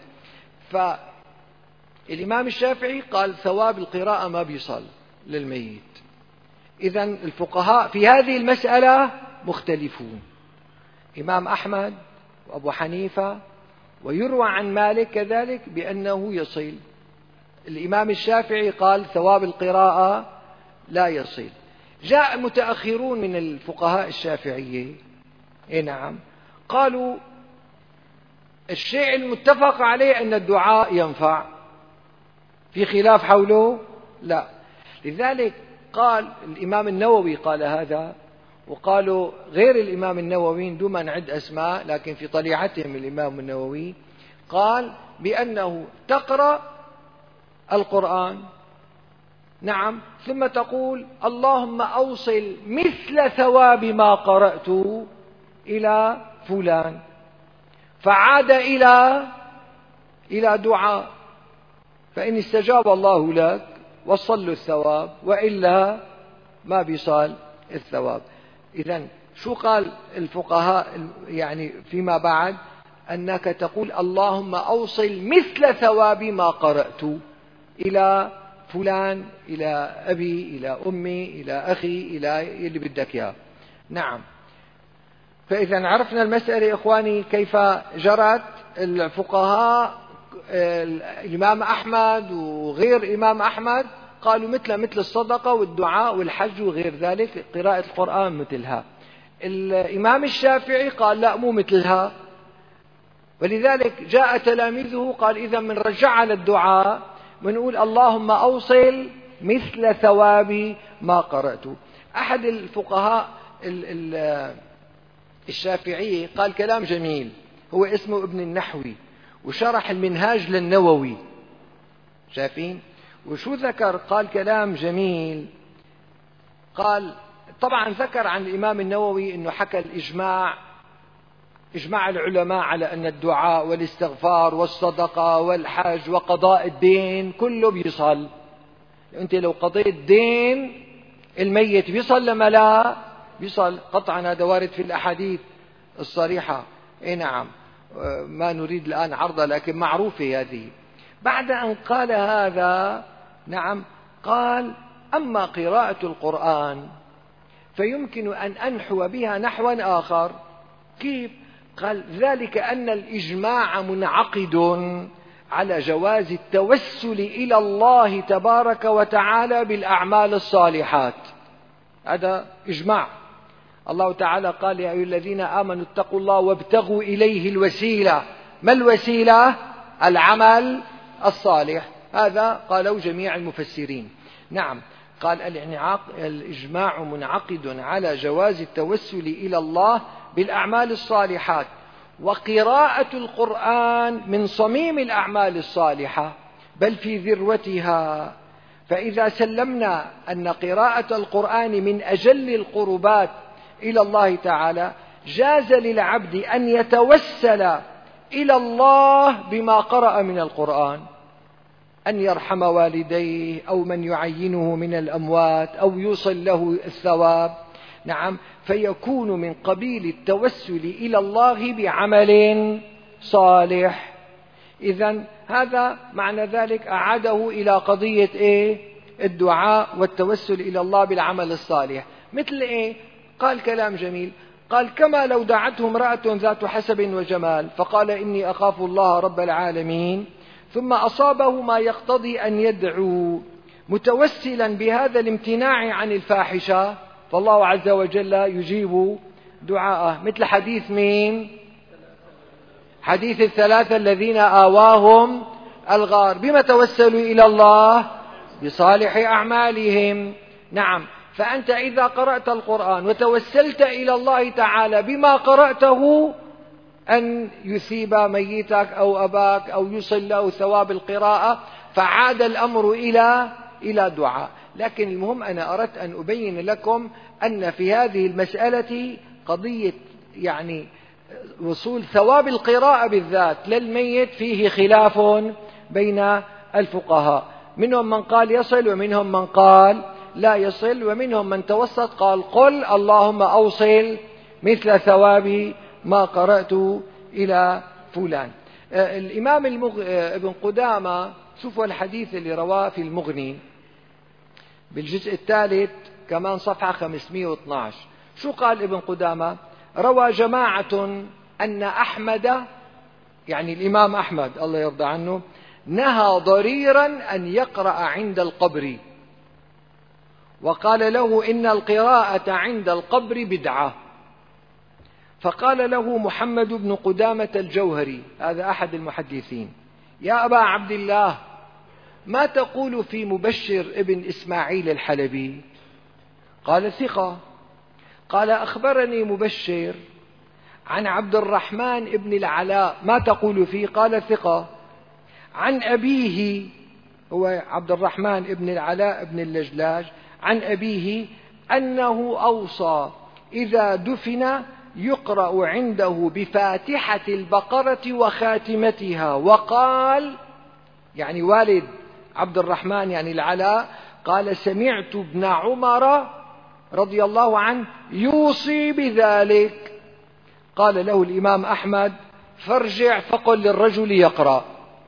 فالإمام الشافعي قال ثواب القراءة ما بيصل للميت. إذن الفقهاء في هذه المسألة مختلفون، إمام أحمد وأبو حنيفة، ويروى عن مالك كذلك بأنه يصل. الإمام الشافعي قال ثواب القراءة لا يصل. جاء متأخرون من الفقهاء الشافعية، إيه نعم، قالوا الشيء المتفق عليه أن الدعاء ينفع، في خلاف حوله؟ لا. لذلك قال الإمام النووي قال هذا، وقالوا غير الإمام النووي دون ما نعد أسماء، لكن في طليعتهم الإمام النووي قال بأنه تقرأ القرآن، نعم، ثم تقول اللهم أوصل مثل ثواب ما قرأت إلى فلان، فعاد إلى إلى دعاء، فإن استجاب الله لك وصل له الثواب، وإلا ما بيصال الثواب. إذن شو قال الفقهاء يعني فيما بعد؟ أنك تقول اللهم أوصل مثل ثواب ما قرأت إلى فلان، إلى أبي، إلى أمي، إلى أخي، إلى اللي بدك إياه. نعم. فإذا عرفنا المسألة إخواني كيف جرت. الفقهاء الإمام أحمد وغير إمام أحمد قالوا مثل مثل الصدقة والدعاء والحج وغير ذلك، قراءة القرآن مثلها. الإمام الشافعي قال لا، مو مثلها، ولذلك جاء تلاميذه قال إذا من رجع على الدعاء منقول اللهم أوصل مثل ثواب ما قرأت. أحد الفقهاء الشافعية قال كلام جميل، هو اسمه ابن النحوي، وشرح المنهاج للنووي، شايفين؟ وشو ذكر؟ قال كلام جميل. قال طبعا ذكر عن الإمام النووي أنه حكى الإجماع، إجماع العلماء على أن الدعاء والاستغفار والصدقة والحج وقضاء الدين كله بيصل. أنت لو قضيت دين الميت بيصل لما لا بيصل قطعا، هذا وارد في الأحاديث الصريحة. إيه نعم، ما نريد الآن عرضها، لكن معروفة هذه. بعد أن قال هذا، نعم، قال أما قراءة القرآن فيمكن أن أنحو بها نحوا آخر. كيف؟ قال ذلك أن الإجماع منعقد على جواز التوسل إلى الله تبارك وتعالى بالأعمال الصالحات. هذا إجماع. الله تعالى قال يا أيها الذين آمنوا اتقوا الله وابتغوا إليه الوسيلة. ما الوسيلة؟ العمل الصالح. هذا قالوا جميع المفسرين. نعم، قال الإجماع منعقد على جواز التوسل إلى الله بالأعمال الصالحات، وقراءة القرآن من صميم الأعمال الصالحة بل في ذروتها. فإذا سلمنا أن قراءة القرآن من أجل القربات إلى الله تعالى، جاز للعبد أن يتوسل إلى الله بما قرأ من القرآن، أن يرحم والديه أو من يعينه من الأموات أو يوصل له الثواب. نعم، فيكون من قبيل التوسل إلى الله بعمل صالح. إذن هذا معنى ذلك أعاده إلى قضية إيه؟ الدعاء والتوسل إلى الله بالعمل الصالح. مثل إيه؟ قال كلام جميل، قال كما لو دعته امرأة ذات حسب وجمال فقال إني أخاف الله رب العالمين، ثم أصابه ما يقتضي أن يدعو متوسلا بهذا الامتناع عن الفاحشة، فالله عز وجل يجيب دعاءه. مثل حديث مين؟ حديث الثلاثة الذين آواهم الغار. بما توسلوا إلى الله؟ بصالح أعمالهم. نعم، فأنت إذا قرأت القرآن وتوسلت إلى الله تعالى بما قرأته أن يثيب ميتك أو أباك أو يصل له ثواب القراءة، فعاد الأمر إلى إلى دعاء. لكن المهم أنا أردت أن أبين لكم أن في هذه المسألة قضية يعني وصول ثواب القراءة بالذات للميت فيه خلاف بين الفقهاء. منهم من قال يصل ومنهم من قال لا يصل، ومنهم من توسط قال قل اللهم أوصل مثل ثواب ما قرأت إلى فلان. الإمام المغ... ابن قدامة، شوفوا الحديث اللي رواه في المغني بالجزء الثالث كمان صفحة خمسمائة واثني عشر. شو قال ابن قدامة؟ روى جماعة أن أحمد، يعني الإمام أحمد الله يرضى عنه، نهى ضريرا أن يقرأ عند القبر، وقال له إن القراءة عند القبر بدعة. فقال له محمد بن قدامة الجوهري، هذا أحد المحدثين: يا أبا عبد الله، ما تقول في مبشر ابن إسماعيل الحلبي؟ قال ثقة. قال أخبرني مبشر عن عبد الرحمن بن العلاء، ما تقول فيه؟ قال ثقة. عن أبيه، هو عبد الرحمن بن العلاء بن اللجلاج، عن أبيه أنه أوصى إذا دفن يقرأ عنده بفاتحة البقرة وخاتمتها، وقال، يعني والد عبد الرحمن يعني العلاء، قال سمعت ابن عمر رضي الله عنه يوصي بذلك. قال له الإمام أحمد فارجع فقل للرجل يقرأ.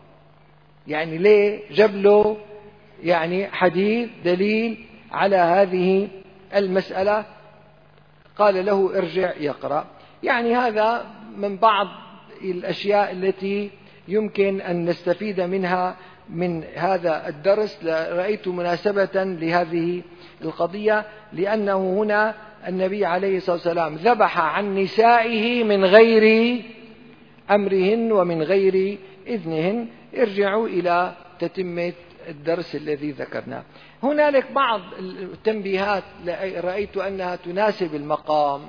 يعني ليه جاب له يعني حديث دليل على هذه المسألة، قال له ارجع يقرأ. يعني هذا من بعض الأشياء التي يمكن أن نستفيد منها من هذا الدرس. رأيت مناسبة لهذه القضية، لأنه هنا النبي عليه الصلاة والسلام ذبح عن نسائه من غير أمرهن ومن غير إذنهن. ارجعوا إلى تتمة الدرس الذي ذكرناه. هنالك بعض التنبيهات رأيت أنها تناسب المقام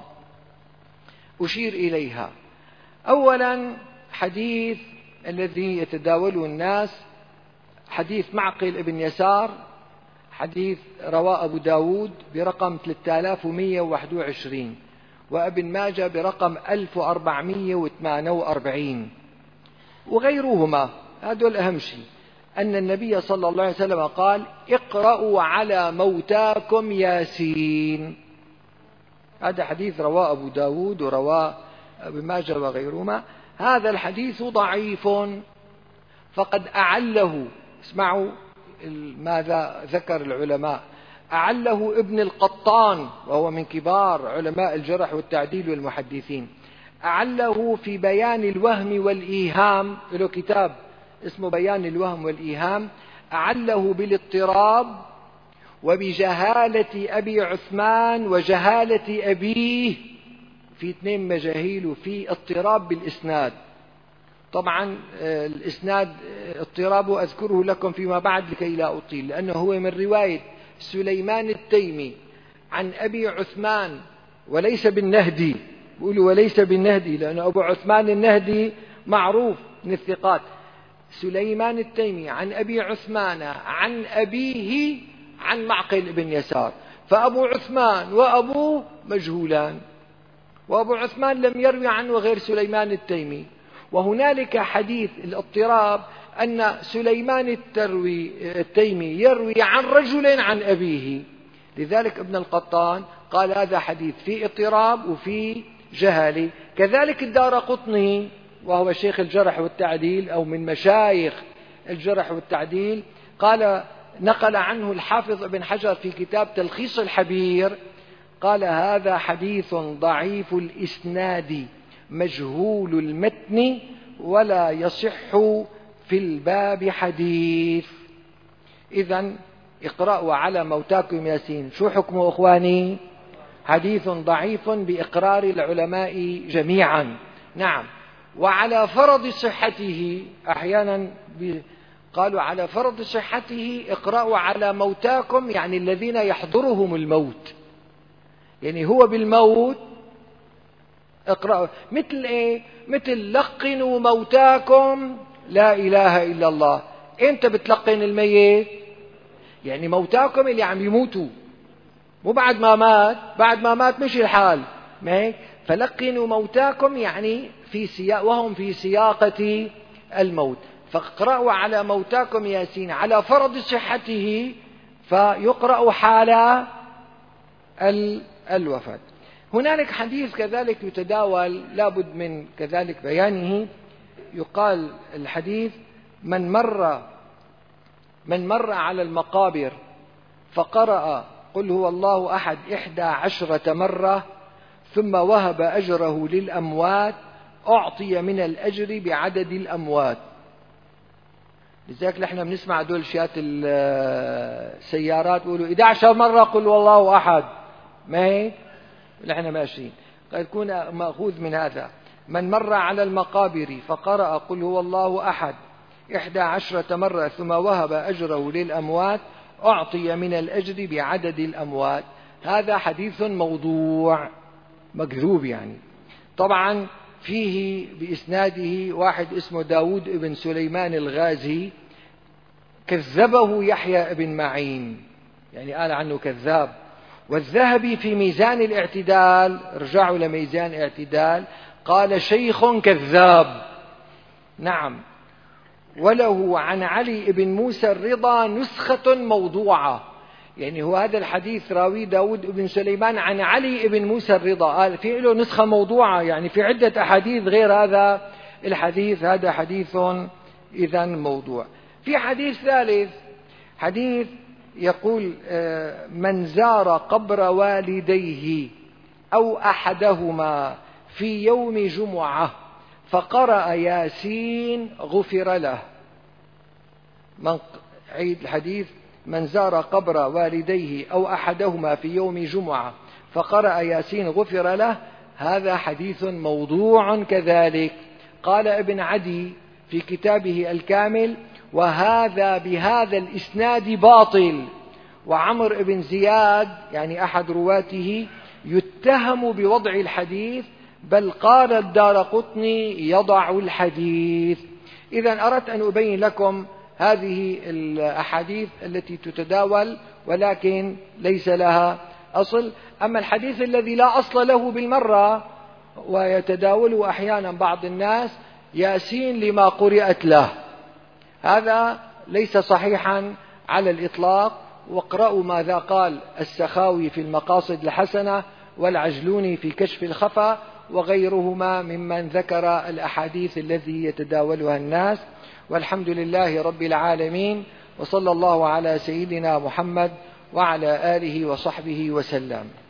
أشير إليها. أولا، حديث الذي يتداوله الناس، حديث معقل ابن يسار، حديث رواه أبو داود برقم ثلاثة آلاف ومئة وواحد وعشرين، وابن ماجه برقم ألف وأربعمئة وثمانية وأربعين وغيرهما. هذول أهم شيء، أن النبي صلى الله عليه وسلم قال اقرأوا على موتاكم ياسين. هذا حديث رواه أبو داود ورواه ابن ماجه وغيرهما. هذا الحديث ضعيف، فقد أعله، اسمعوا ماذا ذكر العلماء، أعله ابن القطان وهو من كبار علماء الجرح والتعديل والمحدثين، أعله في بيان الوهم والإيهام، له كتاب اسمه بيان الوهم والإيهام، أعله بالاضطراب وبجهالة أبي عثمان وجهالة أبيه، في اثنين مجاهيل، وفي اضطراب بالإسناد. طبعا الإسناد اضطرابه أذكره لكم فيما بعد لكي لا أطيل، لأنه هو من رواية سليمان التيمي عن أبي عثمان وليس بالنهدي، بيقولوا وليس بالنهدي لأن أبو عثمان النهدي معروف من الثقات. سليمان التيمي عن أبي عثمان عن أبيه عن معقل بن يسار، فأبو عثمان وأبوه مجهولان، وأبو عثمان لم يروي عنه غير سليمان التيمي. وهنالك حديث الاضطراب أن سليمان التروي التيمي يروي عن رجل عن أبيه، لذلك ابن القطان قال هذا حديث في اضطراب وفي جهالة. كذلك الدارقطني وهو شيخ الجرح والتعديل أو من مشايخ الجرح والتعديل، قال نقل عنه الحافظ ابن حجر في كتاب تلخيص الحبير، قال هذا حديث ضعيف الإسناد مجهول المتن ولا يصح في الباب حديث. إذن اقرأوا على موتاكم ياسين، شو حكمه أخواني؟ حديث ضعيف بإقرار العلماء جميعا. نعم، وعلى فرض صحته، أحيانا قالوا على فرض صحته اقرأوا على موتاكم، يعني الذين يحضرهم الموت، يعني هو بالموت اقرأوا. مثل ايه؟ مثل لقنوا موتاكم لا إله إلا الله. انت بتلقن الميت، يعني موتاكم اللي عم يموتوا، مو بعد ما مات، بعد ما مات مش الحال، ما هيك؟ فلقنوا موتاكم يعني في سياق، وهم في سياقة الموت. فاقرأوا على موتاكم ياسين على فرض صحته، فيقرأ حال الوفاة. هنالك حديث كذلك يتداول لابد من كذلك بيانه، يقال الحديث: من مر من مر على المقابر فقرأ قل هو الله أحد إحدى عشرة مرة ثم وهب أجره للأموات أعطي من الأجر بعدد الأموات. لذلك نحن بنسمع دول شيات السيارات يقولوا إحدى عشرة مرة قل هو الله أحد، ما هيك؟ نحن ماشيين قد يكون مأخوذ من هذا: من مر على المقابر فقرأ قل هو الله أحد إحدى عشرة مرة ثم وهب أجره للأموات أعطي من الأجر بعدد الأموات. هذا حديث موضوع مكذوب يعني. طبعا فيه بإسناده واحد اسمه داود بن سليمان الغازي، كذبه يحيى بن معين، يعني قال عنه كذاب. والذهبي في ميزان الاعتدال، رجعوا لميزان الاعتدال، قال شيخ كذاب. نعم. وله عن علي بن موسى الرضا نسخة موضوعة، يعني هو هذا الحديث راوي داود بن سليمان عن علي بن موسى الرضا، قال في له نسخة موضوعة، يعني في عدة أحاديث غير هذا الحديث. هذا حديث إذن موضوع. في حديث ثالث، حديث يقول: من زار قبر والديه أو أحدهما في يوم جمعة فقرأ ياسين غفر له. من عيد الحديث: من زار قبر والديه أو أحدهما في يوم جمعة فقرأ ياسين غفر له. هذا حديث موضوع كذلك. قال ابن عدي في كتابه الكامل: وهذا بهذا الإسناد باطل. وعمر بن زياد يعني أحد رواته يتهم بوضع الحديث، بل قال الدارقطني يضع الحديث. إذن أردت أن أبين لكم هذه الأحاديث التي تتداول ولكن ليس لها أصل. أما الحديث الذي لا أصل له بالمرة ويتداوله أحيانا بعض الناس: ياسين لما قرأت له، هذا ليس صحيحا على الإطلاق. واقرأوا ماذا قال السخاوي في المقاصد الحسنة والعجلوني في كشف الخفا وغيرهما ممن ذكر الأحاديث التي يتداولها الناس. والحمد لله رب العالمين، وصلى الله على سيدنا محمد وعلى آله وصحبه وسلم.